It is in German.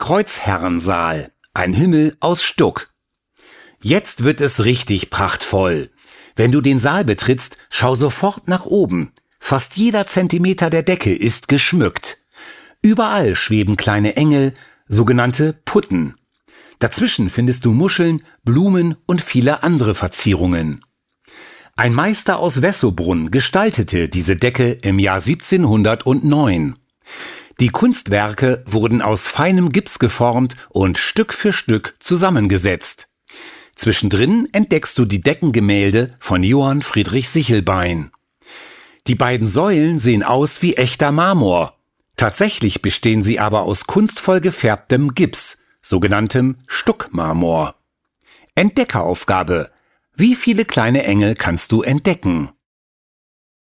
Kreuzherrensaal, ein Himmel aus Stuck. Jetzt wird es richtig prachtvoll. Wenn du den Saal betrittst, schau sofort nach oben. Fast jeder Zentimeter der Decke ist geschmückt. Überall schweben kleine Engel, sogenannte Putten. Dazwischen findest du Muscheln, Blumen und viele andere Verzierungen. Ein Meister aus Wessobrunn gestaltete diese Decke im Jahr 1709. Die Kunstwerke wurden aus feinem Gips geformt und Stück für Stück zusammengesetzt. Zwischendrin entdeckst du die Deckengemälde von Johann Friedrich Sichelbein. Die beiden Säulen sehen aus wie echter Marmor. Tatsächlich bestehen sie aber aus kunstvoll gefärbtem Gips, sogenanntem Stuckmarmor. Entdeckeraufgabe: Wie viele kleine Engel kannst du entdecken?